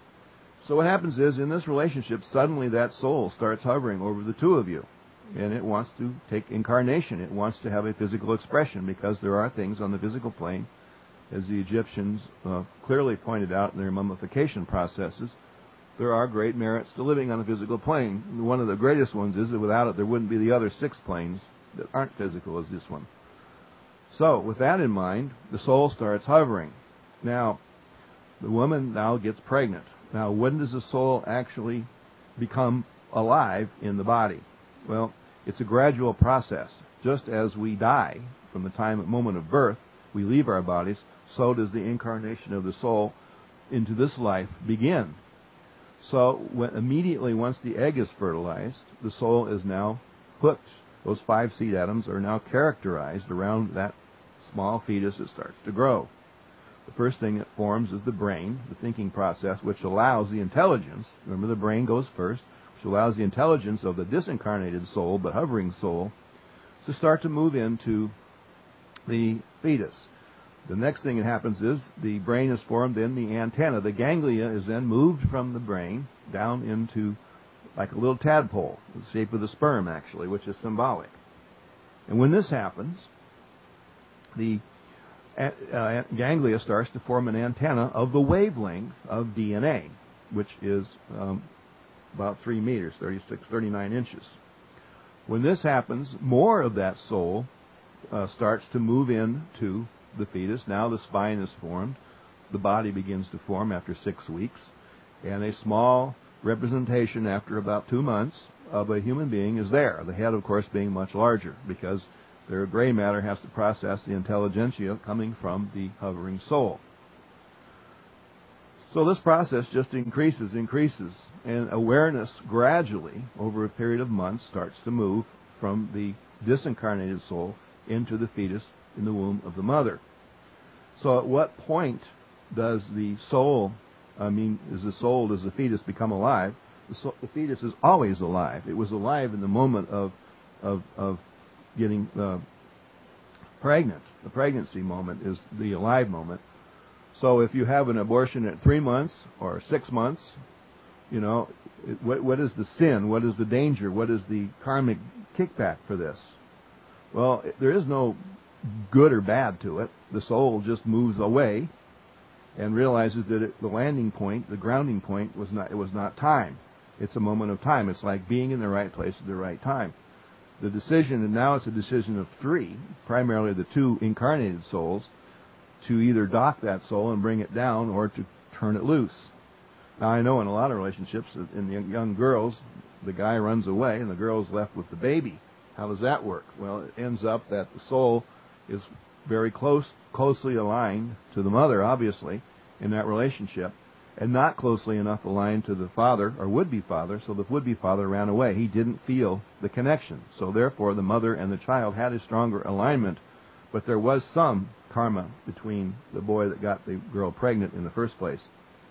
So what happens is, in this relationship, suddenly that soul starts hovering over the two of you. And it wants to take incarnation. It wants to have a physical expression, because there are things on the physical plane, as the Egyptians uh, clearly pointed out in their mummification processes. There are great merits to living on a physical plane. One of the greatest ones is that without it, there wouldn't be the other six planes that aren't physical as this one. So, with that in mind, the soul starts hovering. Now, the woman now gets pregnant. Now, when does the soul actually become alive in the body? Well, it's a gradual process. Just as we die from the time, moment of birth, we leave our bodies, so does the incarnation of the soul into this life begin. So, when, immediately once the egg is fertilized, the soul is now hooked. Those five seed atoms are now characterized around that small fetus that starts to grow. The first thing it forms is the brain, the thinking process, which allows the intelligence, remember the brain goes first, which allows the intelligence of the disincarnated soul, but hovering soul, to start to move into the fetus. The next thing that happens is the brain is formed in the antenna. The ganglia is then moved from the brain down into like a little tadpole, the shape of the sperm actually, which is symbolic. And when this happens, the Uh, ganglia starts to form an antenna of the wavelength of D N A, which is um, about three meters, thirty-six, thirty-nine inches. When this happens, more of that soul uh, starts to move into the fetus. Now the spine is formed. The body begins to form after six weeks. And a small representation after about two months of a human being is there. The head, of course, being much larger, because their gray matter has to process the intelligentsia coming from the hovering soul. So this process just increases, increases, and awareness gradually, over a period of months, starts to move from the disincarnated soul into the fetus in the womb of the mother. So at what point does the soul, I mean, is the soul, does the fetus become alive? The, soul, the fetus is always alive. It was alive in the moment of, of, of getting uh, pregnant. The pregnancy moment is the alive moment. So if you have an abortion at three months or six months, you know, it, what, what is the sin? What is the danger? What is the karmic kickback for this? Well, it, there is no good or bad to it. The soul just moves away and realizes that it, the landing point, the grounding point, was not, it was not time. It's a moment of time. It's like being in the right place at the right time. The decision, and now it's a decision of three, primarily the two incarnated souls, to either dock that soul and bring it down or to turn it loose. Now, I know in a lot of relationships, in the young girls, the guy runs away and the girl is left with the baby. How does that work? Well, it ends up that the soul is very close, closely aligned to the mother, obviously, in that relationship, and not closely enough aligned to the father, or would-be father, so the would-be father ran away. He didn't feel the connection. So therefore, the mother and the child had a stronger alignment, but there was some karma between the boy that got the girl pregnant in the first place.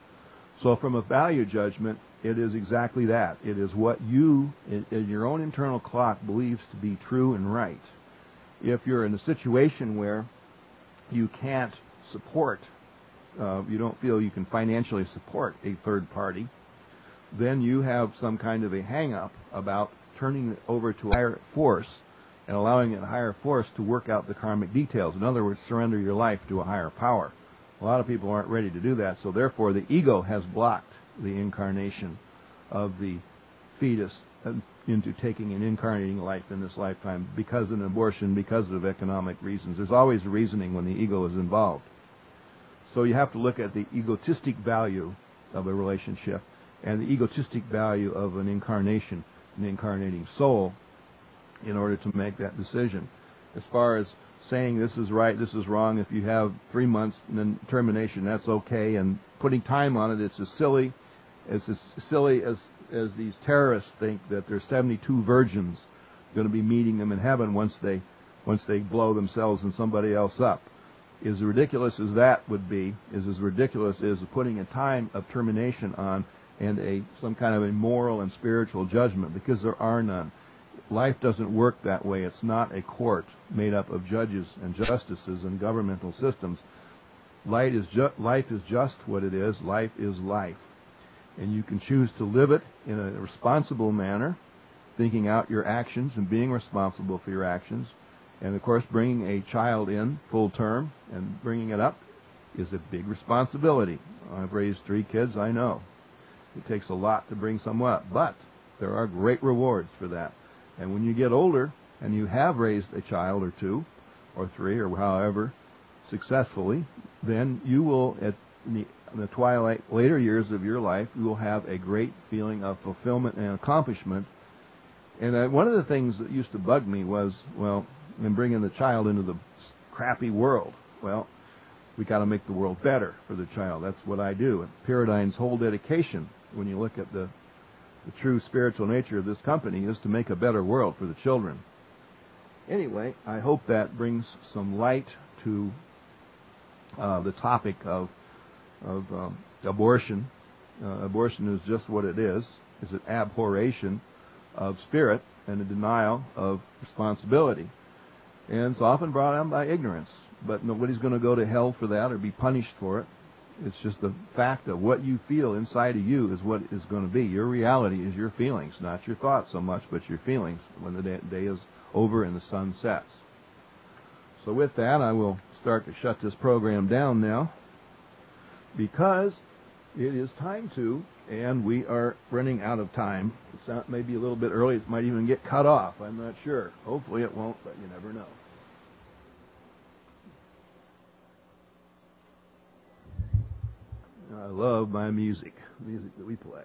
So from a value judgment, it is exactly that. It is what you, in, in your own internal clock, believes to be true and right. If you're in a situation where you can't support, uh, you don't feel you can financially support a third party, then you have some kind of a hang-up about turning it over to a higher force and allowing a higher force to work out the karmic details. In other words, surrender your life to a higher power. A lot of people aren't ready to do that, so therefore the ego has blocked the incarnation of the fetus into taking and incarnating life in this lifetime because of an abortion, because of economic reasons. There's always reasoning when the ego is involved. So you have to look at the egotistic value of a relationship and the egotistic value of an incarnation, an incarnating soul, in order to make that decision. as far as saying this is right, this is wrong. If you have three months and then termination, that's okay. And putting time on it, it's as silly as as silly as as these terrorists think that there's seventy-two virgins going to be meeting them in heaven once they once they blow themselves and somebody else up. As ridiculous as that would be, is as ridiculous as putting a time of termination on and a some kind of a moral and spiritual judgment, because there are none. Life doesn't work that way. It's not a court made up of judges and justices and governmental systems. Life is, ju- life is just what it is. Life is life. And you can choose to live it in a responsible manner, thinking out your actions and being responsible for your actions. And, of course, bringing a child in full term and bringing it up is a big responsibility. I've raised three kids, I know. It takes a lot to bring someone up, but there are great rewards for that. And when you get older and you have raised a child or two or three or however successfully, then you will, at the, in the twilight, later years of your life, you will have a great feeling of fulfillment and accomplishment. And uh, one of the things that used to bug me was, well, in bringing the child into the crappy world, well, we got to make the world better for the child. That's what I do. And Paradigm's whole dedication, when you look at the The true spiritual nature of this company, is to make a better world for the children. Anyway, I hope that brings some light to uh, the topic of of um, abortion. Uh, abortion is just what it is: is an abhorration of spirit and a denial of responsibility. And it's often brought on by ignorance, but nobody's going to go to hell for that or be punished for it. It's just the fact of what you feel inside of you is what is going to be. Your reality is your feelings, not your thoughts so much, but your feelings when the day, day is over and the sun sets. So with that, I will start to shut this program down now, because it is time to, and we are running out of time. It's maybe a little bit early. It might even get cut off. I'm not sure. Hopefully it won't, but you never know. I love my music, music that we play.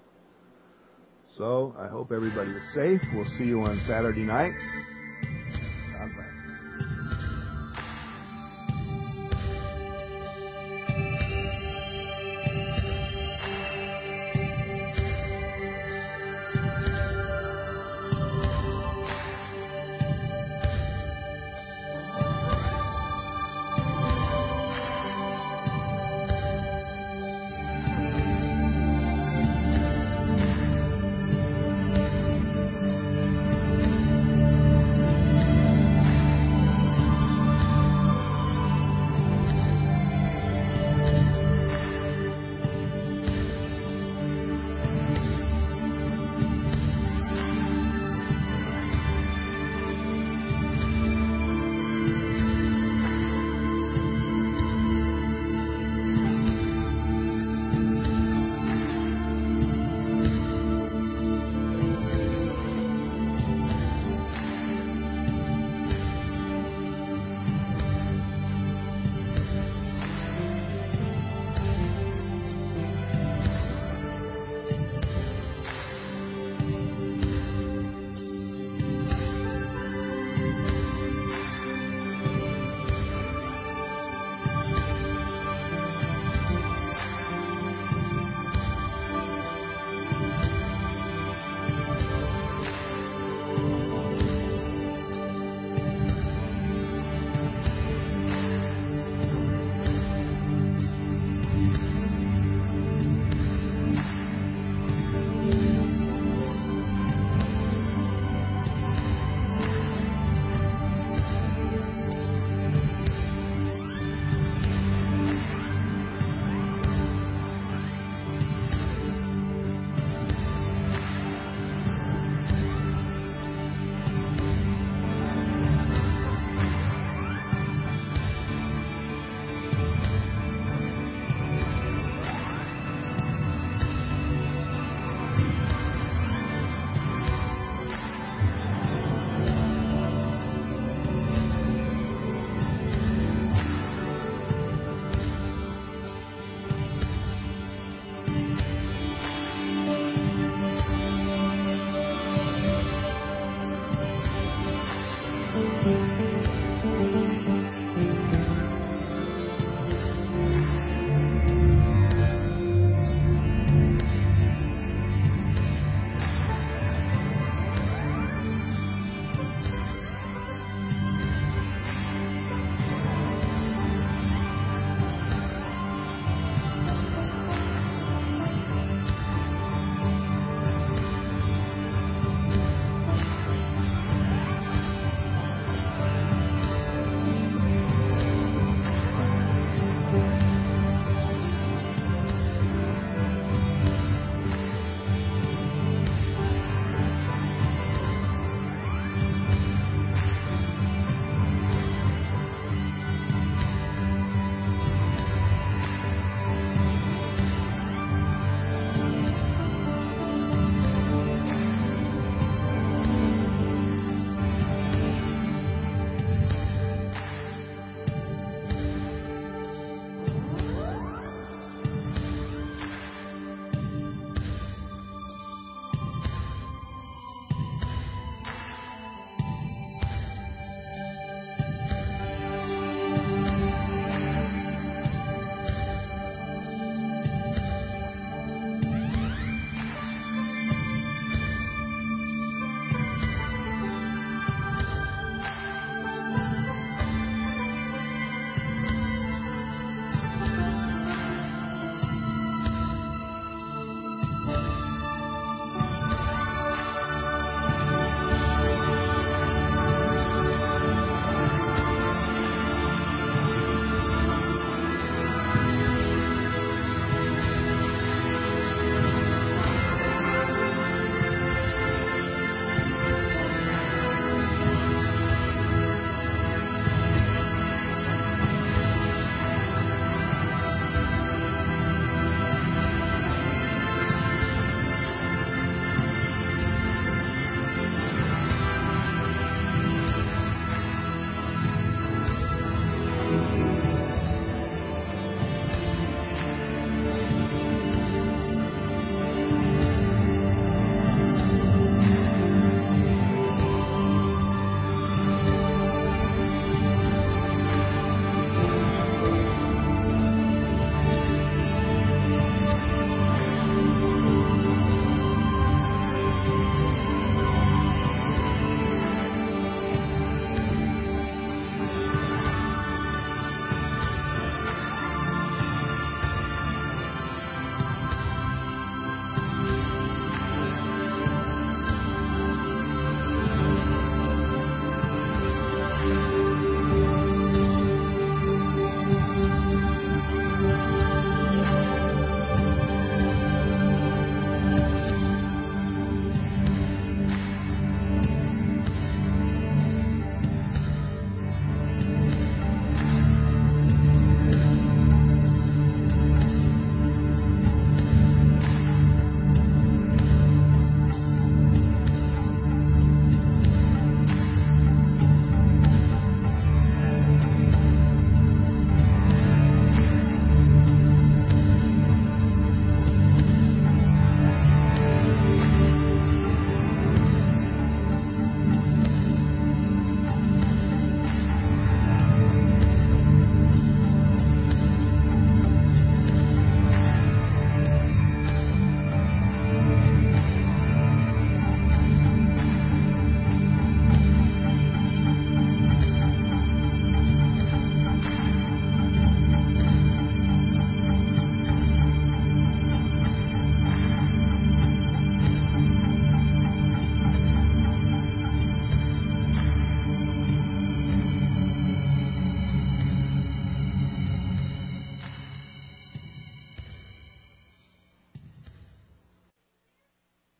So I hope everybody is safe. We'll see you on Saturday night. God bless.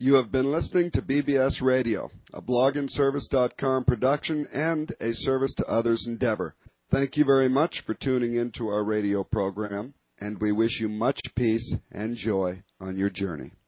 You have been listening to B B S Radio, a blog and service dot com production and a service to others endeavor. Thank you very much for tuning in to our radio program, and we wish you much peace and joy on your journey.